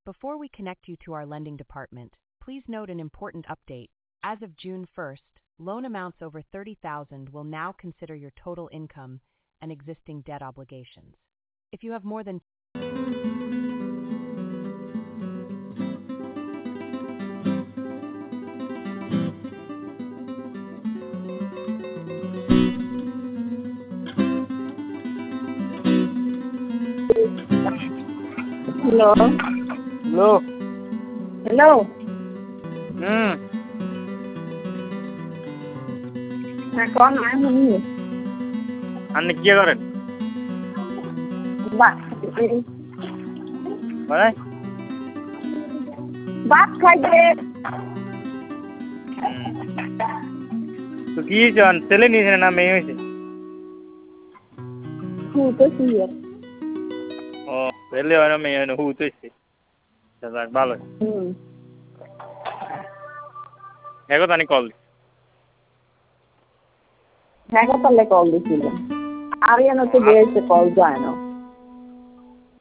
Before we connect you to our lending department, please note an important update. As of June 1st, loan amounts over $30,000 will now consider your total income and existing debt obligations. If you have more than Hello. Hello. Hello. Con nói không nhiều. Anh kia keren. Bạn Mana? Bác khai ghê. Tu ki John, tele ni na me hoise. Không có gì hết. Oh, tele ana me no hu tu ise. Jazak balo. Ego tani call. হ্যাঁ তাহলে call দিছিল আর তো বেশি call যায় না